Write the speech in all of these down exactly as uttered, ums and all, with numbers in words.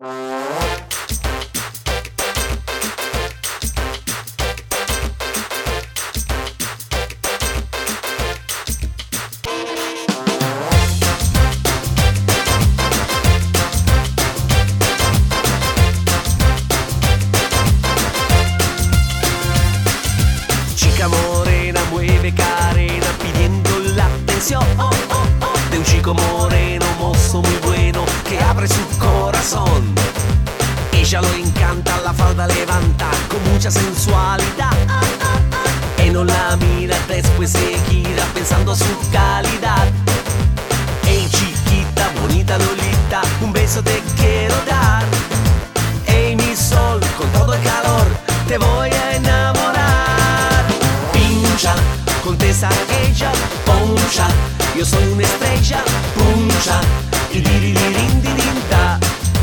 Chica morena mueve cadena pidiendo la atención de un chico moreno, mozo muy bueno que abre su corazón. Ella lo encanta, la falda levanta con mucha sensualidad. Él no la mira, después se gira pensando su calidad. Hey chiquita, bonita Lolita, un beso te quiero dar. Hey mi sol, con todo el calor te voy a enamorar. Pincha, contesta ella, poncha, yo soy una estrella, puncha, y da.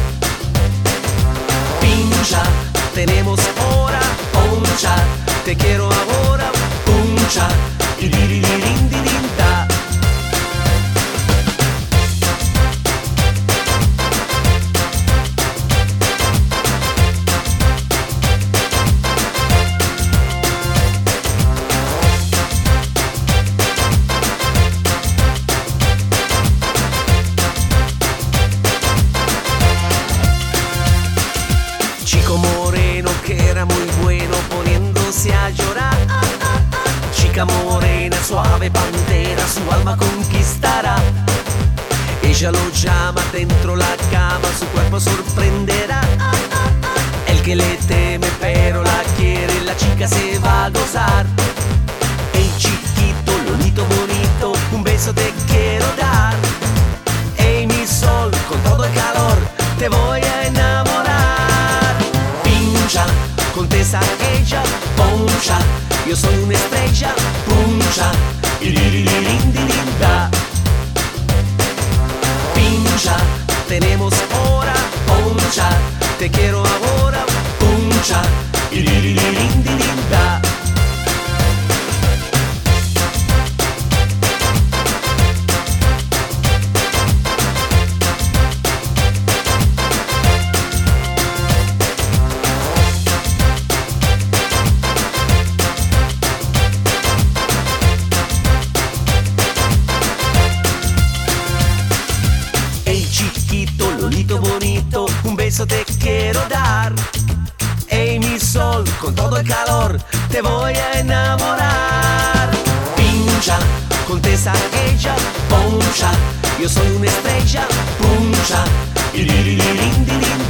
Pincha, tenemos hora, poncha, te quiero ahora, puncha, y da. Chico moreno que era muy bueno poniéndose a llorar. Chica morena, suave pantera, su alma conquistará. Ella lo llama dentro la cama, su cuerpo sorprenderá. El que le teme pero la quiere, la chica se va a gozar. Hey chiquito, lolito bonito, un beso te quiero dar. Hey mi sol, con todo el calor te voy a enamorar. Pincha, contesta ella, poncha, yo soy una estrella, puncha, y da. Pincha, tenemos hora, poncha, te quiero ahora, puncha, y da. Chiquito, lolito bonito, un beso te quiero dar. Hey mi sol, con todo el calor te voy a enamorar. Pincha, contesta ella, poncha, yo soy una estrella, puncha, y